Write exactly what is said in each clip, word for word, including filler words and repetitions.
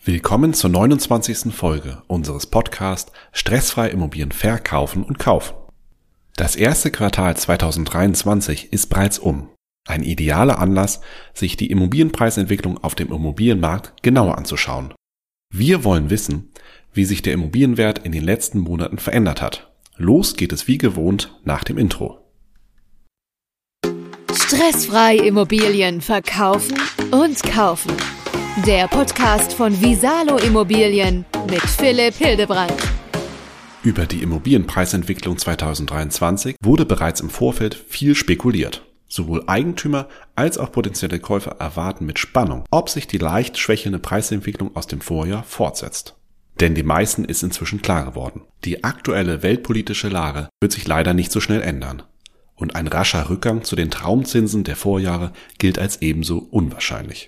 Willkommen zur neunundzwanzigsten Folge unseres Podcasts Stressfrei Immobilien verkaufen und kaufen. Das erste Quartal zweitausenddreiundzwanzig ist bereits um. Ein idealer Anlass, sich die Immobilienpreisentwicklung auf dem Immobilienmarkt genauer anzuschauen. Wir wollen wissen, wie sich der Immobilienwert in den letzten Monaten verändert hat. Los geht es wie gewohnt nach dem Intro. Stressfrei Immobilien verkaufen und kaufen. Der Podcast von Visalo Immobilien mit Philipp Hildebrand. Über die Immobilienpreisentwicklung zweitausenddreiundzwanzig wurde bereits im Vorfeld viel spekuliert. Sowohl Eigentümer als auch potenzielle Käufer erwarten mit Spannung, ob sich die leicht schwächelnde Preisentwicklung aus dem Vorjahr fortsetzt. Denn den meisten ist inzwischen klar geworden, die aktuelle weltpolitische Lage wird sich leider nicht so schnell ändern. Und ein rascher Rückgang zu den Traumzinsen der Vorjahre gilt als ebenso unwahrscheinlich.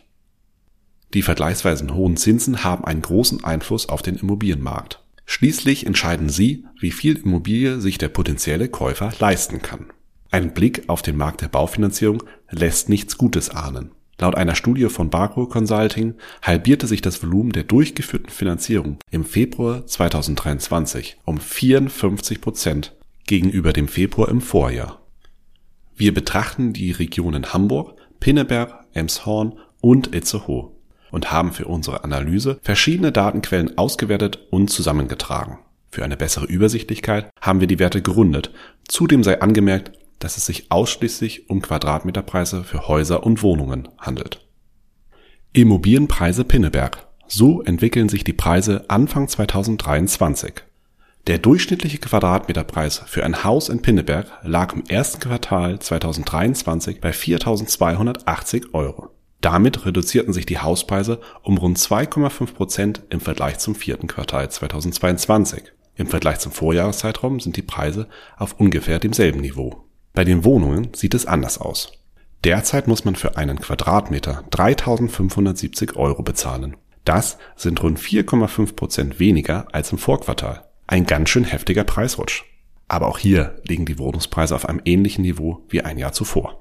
Die vergleichsweise hohen Zinsen haben einen großen Einfluss auf den Immobilienmarkt. Schließlich entscheiden sie, wie viel Immobilie sich der potenzielle Käufer leisten kann. Ein Blick auf den Markt der Baufinanzierung lässt nichts Gutes ahnen. Laut einer Studie von Barco Consulting halbierte sich das Volumen der durchgeführten Finanzierung im Februar zweitausenddreiundzwanzig um vierundfünfzig Prozent gegenüber dem Februar im Vorjahr. Wir betrachten die Regionen Hamburg, Pinneberg, Elmshorn und Itzehoe und haben für unsere Analyse verschiedene Datenquellen ausgewertet und zusammengetragen. Für eine bessere Übersichtlichkeit haben wir die Werte gerundet. Zudem sei angemerkt, dass es sich ausschließlich um Quadratmeterpreise für Häuser und Wohnungen handelt. Immobilienpreise Pinneberg. So entwickeln sich die Preise Anfang zweitausenddreiundzwanzig. Der durchschnittliche Quadratmeterpreis für ein Haus in Pinneberg lag im ersten Quartal zweitausenddreiundzwanzig bei viertausendzweihundertachtzig Euro. Damit reduzierten sich die Hauspreise um rund zwei Komma fünf Prozent im Vergleich zum vierten Quartal zweitausendzweiundzwanzig. Im Vergleich zum Vorjahreszeitraum sind die Preise auf ungefähr demselben Niveau. Bei den Wohnungen sieht es anders aus. Derzeit muss man für einen Quadratmeter dreitausendfünfhundertsiebzig Euro bezahlen. Das sind rund vier Komma fünf Prozent weniger als im Vorquartal. Ein ganz schön heftiger Preisrutsch. Aber auch hier liegen die Wohnungspreise auf einem ähnlichen Niveau wie ein Jahr zuvor.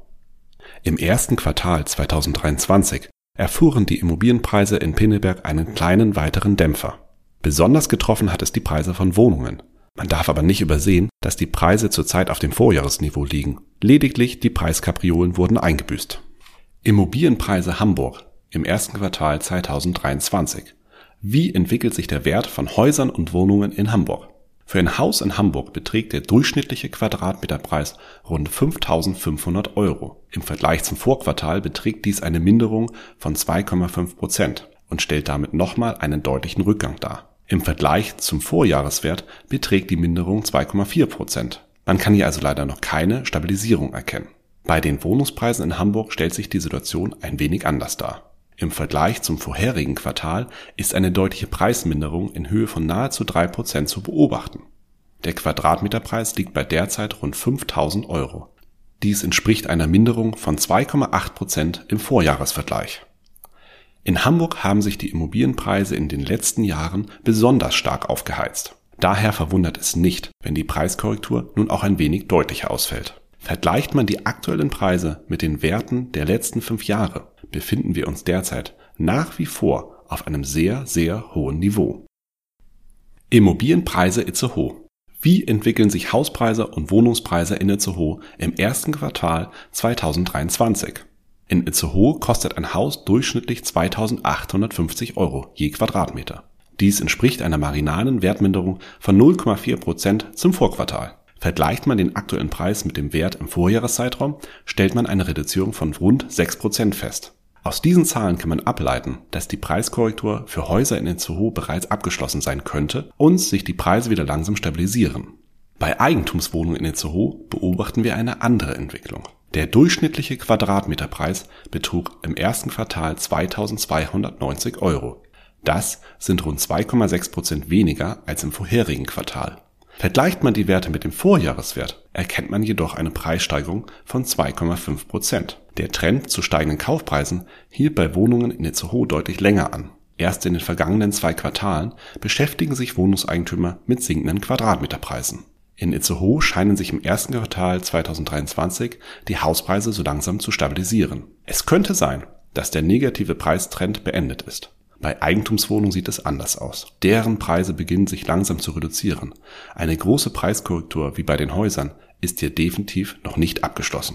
Im ersten Quartal zweitausenddreiundzwanzig erfuhren die Immobilienpreise in Pinneberg einen kleinen weiteren Dämpfer. Besonders getroffen hat es die Preise von Wohnungen. Man darf aber nicht übersehen, dass die Preise zurzeit auf dem Vorjahresniveau liegen. Lediglich die Preiskapriolen wurden eingebüßt. Immobilienpreise Hamburg im ersten Quartal zweitausenddreiundzwanzig. Wie entwickelt sich der Wert von Häusern und Wohnungen in Hamburg? Für ein Haus in Hamburg beträgt der durchschnittliche Quadratmeterpreis rund fünftausendfünfhundert Euro. Im Vergleich zum Vorquartal beträgt dies eine Minderung von zwei Komma fünf Prozent und stellt damit nochmal einen deutlichen Rückgang dar. Im Vergleich zum Vorjahreswert beträgt die Minderung zwei Komma vier Prozent. Man kann hier also leider noch keine Stabilisierung erkennen. Bei den Wohnungspreisen in Hamburg stellt sich die Situation ein wenig anders dar. Im Vergleich zum vorherigen Quartal ist eine deutliche Preisminderung in Höhe von nahezu drei Prozent zu beobachten. Der Quadratmeterpreis liegt bei derzeit rund fünftausend Euro. Dies entspricht einer Minderung von zwei Komma acht Prozent im Vorjahresvergleich. In Hamburg haben sich die Immobilienpreise in den letzten Jahren besonders stark aufgeheizt. Daher verwundert es nicht, wenn die Preiskorrektur nun auch ein wenig deutlicher ausfällt. Vergleicht man die aktuellen Preise mit den Werten der letzten fünf Jahre, befinden wir uns derzeit nach wie vor auf einem sehr, sehr hohen Niveau. Immobilienpreise Itzehoe. Wie entwickeln sich Hauspreise und Wohnungspreise in Itzehoe im ersten Quartal zweitausenddreiundzwanzig? In Itzehoe kostet ein Haus durchschnittlich zweitausendachthundertfünfzig Euro je Quadratmeter. Dies entspricht einer marginalen Wertminderung von null Komma vier Prozent zum Vorquartal. Vergleicht man den aktuellen Preis mit dem Wert im Vorjahreszeitraum, stellt man eine Reduzierung von rund sechs Prozent fest. Aus diesen Zahlen kann man ableiten, dass die Preiskorrektur für Häuser in Itzehoe bereits abgeschlossen sein könnte und sich die Preise wieder langsam stabilisieren. Bei Eigentumswohnungen in Itzehoe beobachten wir eine andere Entwicklung. Der durchschnittliche Quadratmeterpreis betrug im ersten Quartal zweitausendzweihundertneunzig Euro. Das sind rund zwei Komma sechs Prozent weniger als im vorherigen Quartal. Vergleicht man die Werte mit dem Vorjahreswert, erkennt man jedoch eine Preissteigerung von zwei Komma fünf Prozent. Der Trend zu steigenden Kaufpreisen hielt bei Wohnungen in Itzehoe deutlich länger an. Erst in den vergangenen zwei Quartalen beschäftigen sich Wohnungseigentümer mit sinkenden Quadratmeterpreisen. In Itzehoe scheinen sich im ersten Quartal zweitausenddreiundzwanzig die Hauspreise so langsam zu stabilisieren. Es könnte sein, dass der negative Preistrend beendet ist. Bei Eigentumswohnungen sieht es anders aus. Deren Preise beginnen sich langsam zu reduzieren. Eine große Preiskorrektur wie bei den Häusern ist hier definitiv noch nicht abgeschlossen.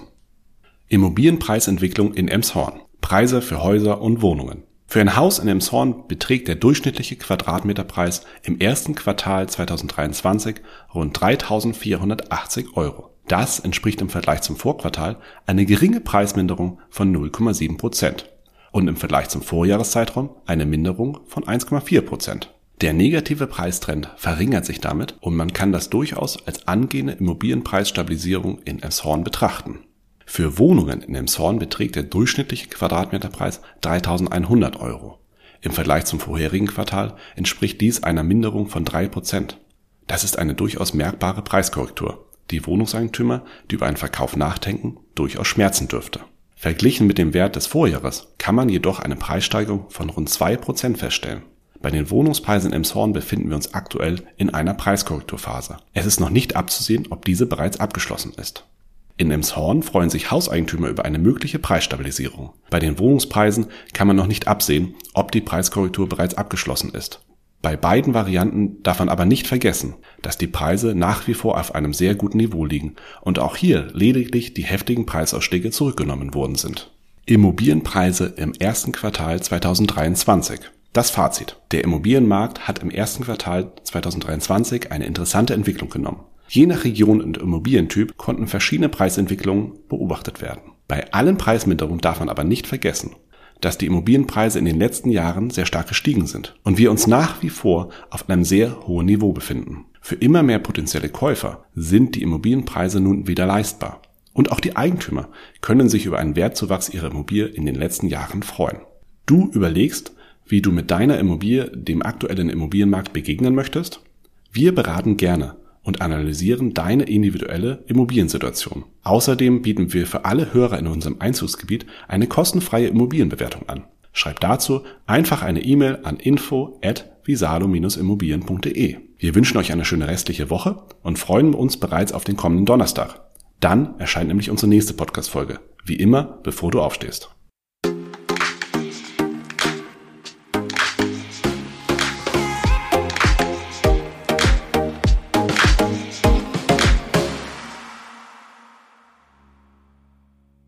Immobilienpreisentwicklung in Elmshorn. Preise für Häuser und Wohnungen. Für ein Haus in Elmshorn beträgt der durchschnittliche Quadratmeterpreis im ersten Quartal zweitausenddreiundzwanzig rund dreitausendvierhundertachtzig Euro. Das entspricht im Vergleich zum Vorquartal eine geringe Preisminderung von null Komma sieben Prozent und im Vergleich zum Vorjahreszeitraum eine Minderung von eins Komma vier Prozent. Der negative Preistrend verringert sich damit und man kann das durchaus als angehende Immobilienpreisstabilisierung in Elmshorn betrachten. Für Wohnungen in Elmshorn beträgt der durchschnittliche Quadratmeterpreis dreitausendeinhundert Euro. Im Vergleich zum vorherigen Quartal entspricht dies einer Minderung von drei Prozent. Das ist eine durchaus merkbare Preiskorrektur, die Wohnungseigentümer, die über einen Verkauf nachdenken, durchaus schmerzen dürfte. Verglichen mit dem Wert des Vorjahres kann man jedoch eine Preissteigerung von rund zwei Prozent feststellen. Bei den Wohnungspreisen in Elmshorn befinden wir uns aktuell in einer Preiskorrekturphase. Es ist noch nicht abzusehen, ob diese bereits abgeschlossen ist. In Elmshorn freuen sich Hauseigentümer über eine mögliche Preisstabilisierung. Bei den Wohnungspreisen kann man noch nicht absehen, ob die Preiskorrektur bereits abgeschlossen ist. Bei beiden Varianten darf man aber nicht vergessen, dass die Preise nach wie vor auf einem sehr guten Niveau liegen und auch hier lediglich die heftigen Preisausschläge zurückgenommen worden sind. Immobilienpreise im ersten Quartal zweitausenddreiundzwanzig. Das Fazit: Der Immobilienmarkt hat im ersten Quartal zweitausenddreiundzwanzig eine interessante Entwicklung genommen. Je nach Region und Immobilientyp konnten verschiedene Preisentwicklungen beobachtet werden. Bei allen Preisminderungen darf man aber nicht vergessen, dass die Immobilienpreise in den letzten Jahren sehr stark gestiegen sind und wir uns nach wie vor auf einem sehr hohen Niveau befinden. Für immer mehr potenzielle Käufer sind die Immobilienpreise nun wieder leistbar. Und auch die Eigentümer können sich über einen Wertzuwachs ihrer Immobilie in den letzten Jahren freuen. Du überlegst, wie du mit deiner Immobilie dem aktuellen Immobilienmarkt begegnen möchtest? Wir beraten gerne und analysieren deine individuelle Immobiliensituation. Außerdem bieten wir für alle Hörer in unserem Einzugsgebiet eine kostenfreie Immobilienbewertung an. Schreib dazu einfach eine E-Mail an info at visalo Bindestrich immobilien punkt de. Wir wünschen euch eine schöne restliche Woche und freuen uns bereits auf den kommenden Donnerstag. Dann erscheint nämlich unsere nächste Podcast-Folge. Wie immer, bevor du aufstehst.